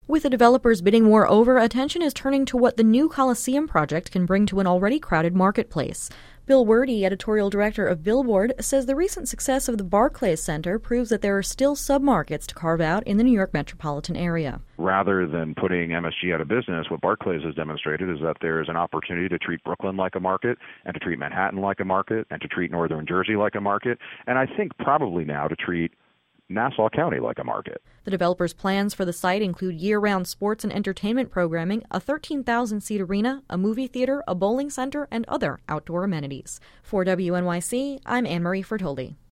With the developers bidding war over, attention is turning to what the new Coliseum project can bring to an already crowded marketplace. Bill Werde, editorial director of Billboard, says the recent success of the Barclays Center proves that there are still submarkets to carve out in the New York metropolitan area. Rather than putting MSG out of business, what Barclays has demonstrated is that there is an opportunity to treat Brooklyn like a market, and to treat Manhattan like a market, and to treat Northern Jersey like a market, and I think probably now to treat Nassau County like a market. The developer's plans for the site include year-round sports and entertainment programming, a 13,000-seat arena, a movie theater, a bowling center, and other outdoor amenities. For WNYC, I'm Anne-Marie Fertoldi.